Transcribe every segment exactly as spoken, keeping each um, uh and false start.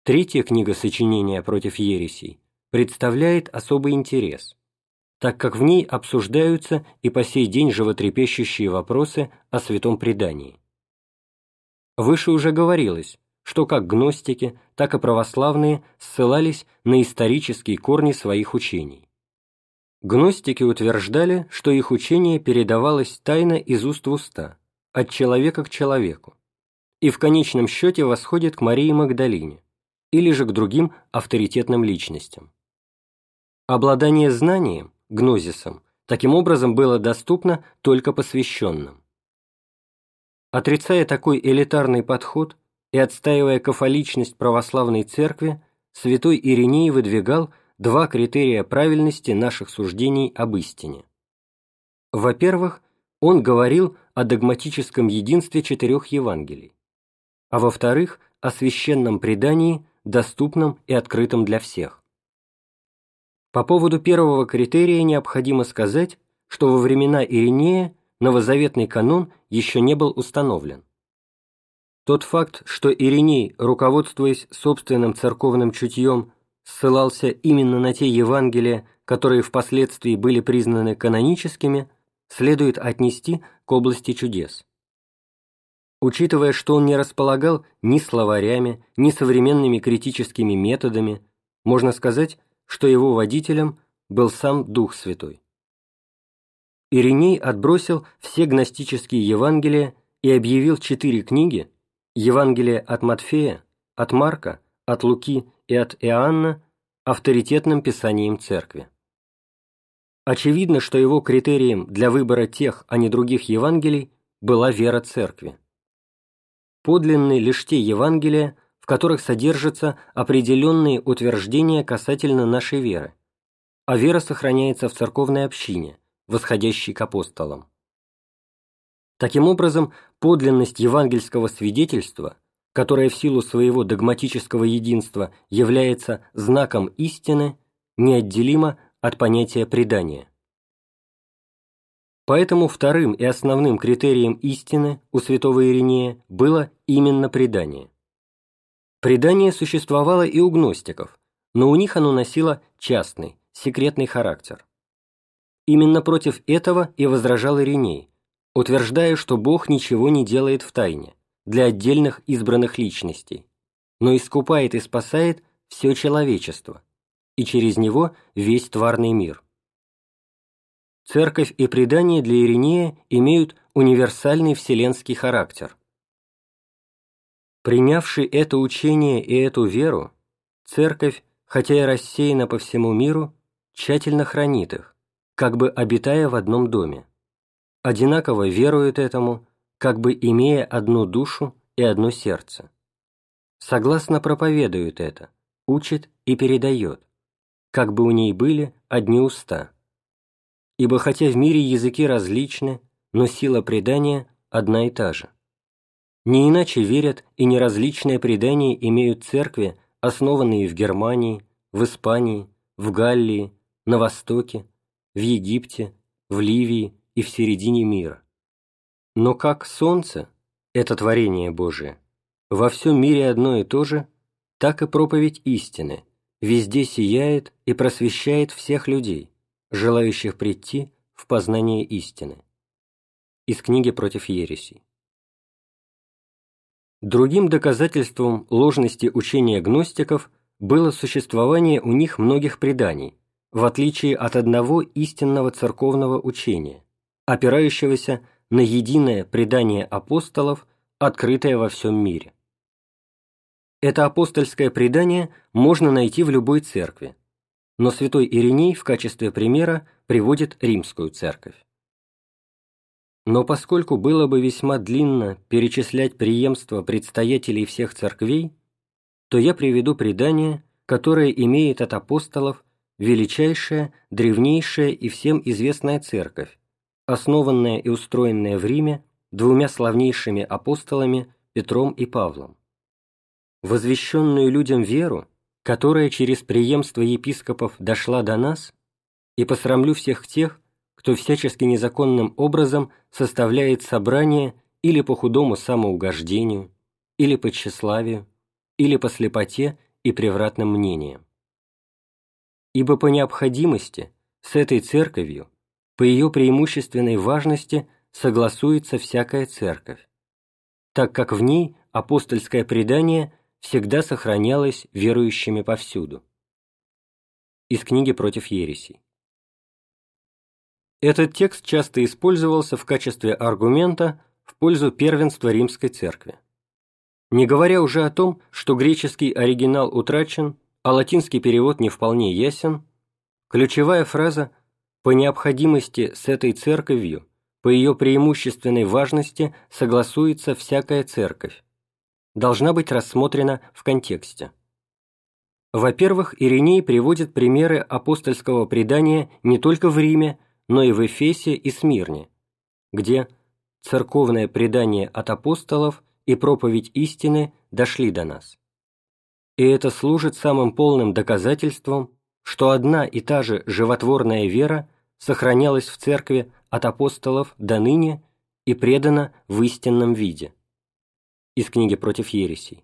Третья книга сочинения против ересей представляет особый интерес, так как в ней обсуждаются и по сей день животрепещущие вопросы о святом предании. Выше уже говорилось, что как гностики, так и православные ссылались на исторические корни своих учений. Гностики утверждали, что их учение передавалось тайно из уст в уста, от человека к человеку, и в конечном счете восходит к Марии Магдалине или же к другим авторитетным личностям. Обладание знанием, гнозисом, таким образом было доступно только посвященным. Отрицая такой элитарный подход и отстаивая кафоличность православной церкви, святой Ириней выдвигал два критерия правильности наших суждений об истине. Во-первых, он говорил о догматическом единстве четырех Евангелий, а во-вторых, о священном предании, доступном и открытом для всех. По поводу первого критерия необходимо сказать, что во времена Иринея новозаветный канон еще не был установлен. Тот факт, что Ириней, руководствуясь собственным церковным чутьем, ссылался именно на те Евангелия, которые впоследствии были признаны каноническими, следует отнести к области чудес. Учитывая, что он не располагал ни словарями, ни современными критическими методами, можно сказать, что его водителем был сам Дух Святой. Ириней отбросил все гностические Евангелия и объявил четыре книги – Евангелие от Матфея, от Марка, от Луки и от Иоанна – авторитетным писанием Церкви. Очевидно, что его критерием для выбора тех, а не других Евангелий была вера Церкви. Подлинны лишь те Евангелия, в которых содержатся определенные утверждения касательно нашей веры, а вера сохраняется в церковной общине, восходящей к апостолам. Таким образом, подлинность евангельского свидетельства, которое в силу своего догматического единства является знаком истины, неотделима от понятия предания. Поэтому вторым и основным критерием истины у святого Иринея было именно предание. Предание существовало и у гностиков, но у них оно носило частный, секретный характер. Именно против этого и возражал Ириней, утверждая, что Бог ничего не делает в тайне, для отдельных избранных личностей, но искупает и спасает все человечество, и через него весь тварный мир. Церковь и предание для Иринея имеют универсальный вселенский характер. Принявший это учение и эту веру, Церковь, хотя и рассеяна по всему миру, тщательно хранит их, как бы обитая в одном доме. Одинаково верует этому, как бы имея одну душу и одно сердце. Согласно проповедует это, учит и передает, как бы у ней были одни уста. Ибо хотя в мире языки различны, но сила предания одна и та же. Не иначе верят и неразличные предания имеют церкви, основанные в Германии, в Испании, в Галлии, на Востоке, в Египте, в Ливии и в середине мира. Но как солнце, это творение Божие, во всем мире одно и то же, так и проповедь истины везде сияет и просвещает всех людей, желающих прийти в познание истины. Из книги «Против ересей». Другим доказательством ложности учения гностиков было существование у них многих преданий, в отличие от одного истинного церковного учения, опирающегося на единое предание апостолов, открытое во всем мире. Это апостольское предание можно найти в любой церкви, но святой Ириней в качестве примера приводит римскую церковь. Но поскольку было бы весьма длинно перечислять преемство предстоятелей всех церквей, то я приведу предание, которое имеет от апостолов величайшая, древнейшая и всем известная церковь, основанная и устроенная в Риме двумя славнейшими апостолами Петром и Павлом. Возвещенную людям веру, которая через преемство епископов дошла до нас, и посрамлю всех тех, кто всячески незаконным образом составляет собрание или по худому самоугождению, или по тщеславию, или по слепоте и превратным мнениям. Ибо по необходимости с этой церковью, по ее преимущественной важности согласуется всякая церковь, так как в ней апостольское предание всегда сохранялось верующими повсюду. Из книги «Против ересей». Этот текст часто использовался в качестве аргумента в пользу первенства Римской Церкви. Не говоря уже о том, что греческий оригинал утрачен, а латинский перевод не вполне ясен, ключевая фраза «по необходимости с этой церковью, по ее преимущественной важности согласуется всякая церковь» должна быть рассмотрена в контексте. Во-первых, Ириней приводит примеры апостольского предания не только в Риме, но и в Эфесе и Смирне, где церковное предание от апостолов и проповедь истины дошли до нас. И это служит самым полным доказательством, что одна и та же животворная вера сохранялась в церкви от апостолов до ныне и предана в истинном виде. Из книги «Против ересей».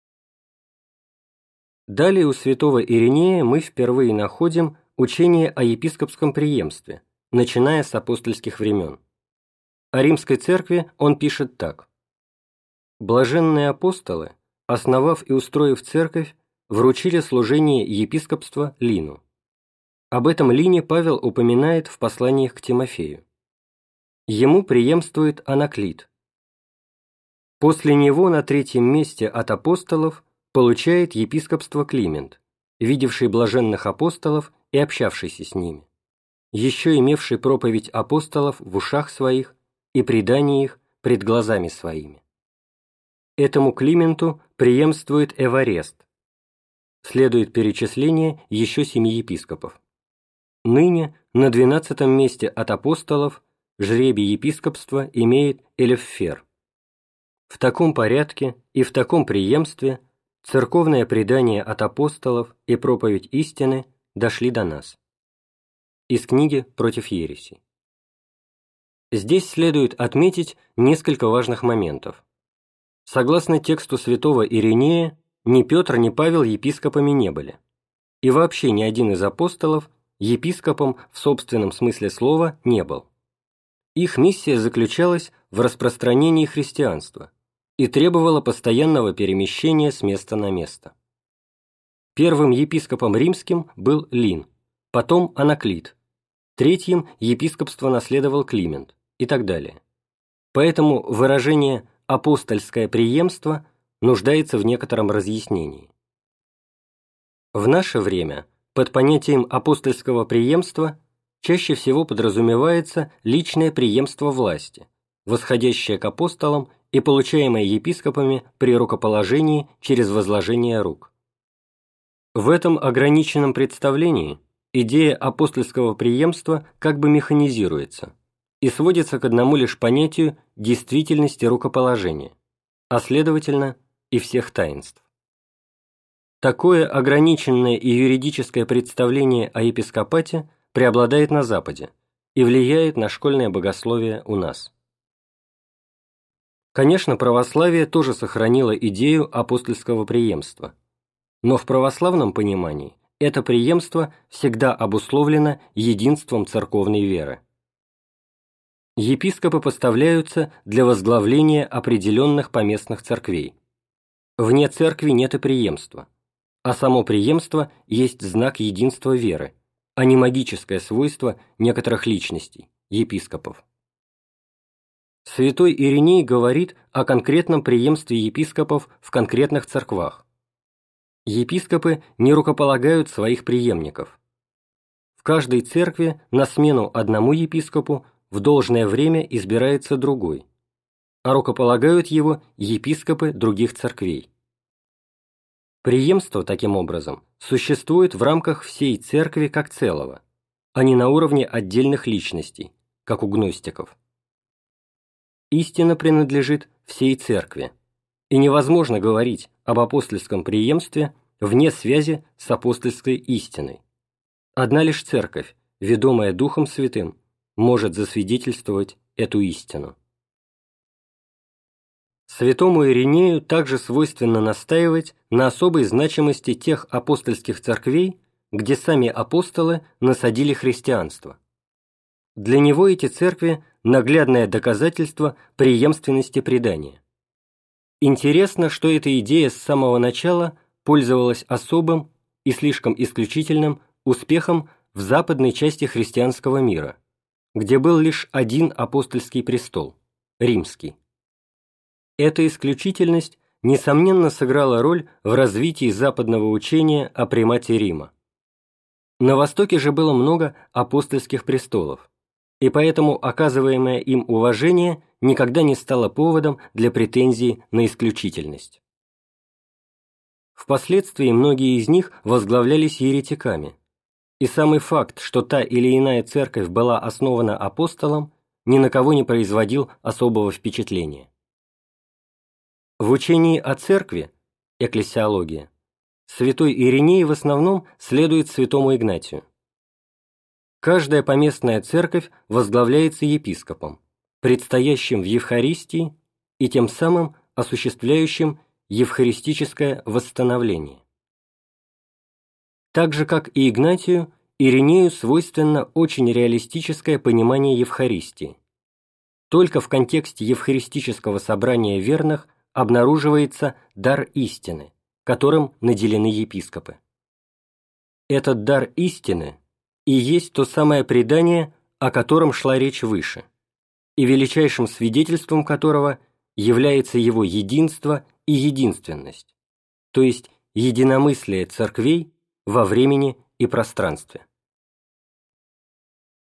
Далее у святого Иринея мы впервые находим учение о епископском преемстве, начиная с апостольских времен. О римской церкви он пишет так: «Блаженные апостолы, основав и устроив церковь, вручили служение епископства Лину». Об этом Лине Павел упоминает в посланиях к Тимофею. Ему преемствует Анаклит. После него на третьем месте от апостолов получает епископство Климент, видевший блаженных апостолов и общавшийся с ними, еще имевший проповедь апостолов в ушах своих и предание их пред глазами своими. Этому Клименту преемствует Эварест. Следует перечисление еще семи епископов. Ныне на двенадцатом месте от апостолов жребий епископства имеет Элеффер. В таком порядке и в таком преемстве церковное предание от апостолов и проповедь истины дошли до нас. Из книги «Против ересей». Здесь следует отметить несколько важных моментов. Согласно тексту святого Иринея, ни Петр, ни Павел епископами не были. И вообще ни один из апостолов епископом в собственном смысле слова не был. Их миссия заключалась в распространении христианства и требовала постоянного перемещения с места на место. Первым епископом римским был Лин, потом Анаклит, третьим епископство наследовал Климент и так далее. Поэтому выражение «апостольское преемство» нуждается в некотором разъяснении. В наше время под понятием апостольского преемства чаще всего подразумевается личное преемство власти, восходящее к апостолам и получаемое епископами при рукоположении через возложение рук. В этом ограниченном представлении идея апостольского преемства как бы механизируется и сводится к одному лишь понятию действительности рукоположения, а следовательно и всех таинств. Такое ограниченное и юридическое представление о епископате преобладает на Западе и влияет на школьное богословие у нас. Конечно, православие тоже сохранило идею апостольского преемства, но в православном понимании это преемство всегда обусловлено единством церковной веры. Епископы поставляются для возглавления определенных поместных церквей. Вне церкви нет и преемства, а само преемство есть знак единства веры, а не магическое свойство некоторых личностей, епископов. Святой Ириней говорит о конкретном преемстве епископов в конкретных церквах. Епископы не рукополагают своих преемников. В каждой церкви на смену одному епископу в должное время избирается другой, а рукополагают его епископы других церквей. Преемство, таким образом, существует в рамках всей церкви как целого, а не на уровне отдельных личностей, как у гностиков. Истина принадлежит всей церкви, и невозможно говорить об апостольском преемстве вне связи с апостольской истиной. Одна лишь церковь, ведомая Духом Святым, может засвидетельствовать эту истину. Святому Иринею также свойственно настаивать на особой значимости тех апостольских церквей, где сами апостолы насадили христианство. Для него эти церкви – наглядное доказательство преемственности предания. Интересно, что эта идея с самого начала пользовалась особым и слишком исключительным успехом в западной части христианского мира, где был лишь один апостольский престол – римский. Эта исключительность, несомненно, сыграла роль в развитии западного учения о примате Рима. На Востоке же было много апостольских престолов, и поэтому оказываемое им уважение никогда не стало поводом для претензий на исключительность. Впоследствии многие из них возглавлялись еретиками, и самый факт, что та или иная церковь была основана апостолом, ни на кого не производил особого впечатления. В учении о церкви, экклесиология, святой Ириней в основном следует святому Игнатию. Каждая поместная церковь возглавляется епископом, предстоящим в Евхаристии и тем самым осуществляющим евхаристическое восстановление. Так же, как и Игнатию, Иринею свойственно очень реалистическое понимание Евхаристии. Только в контексте евхаристического собрания верных обнаруживается дар истины, которым наделены епископы. Этот дар истины и есть то самое предание, о котором шла речь выше, и величайшим свидетельством которого является его единство и единственность, то есть единомыслие церквей во времени и пространстве.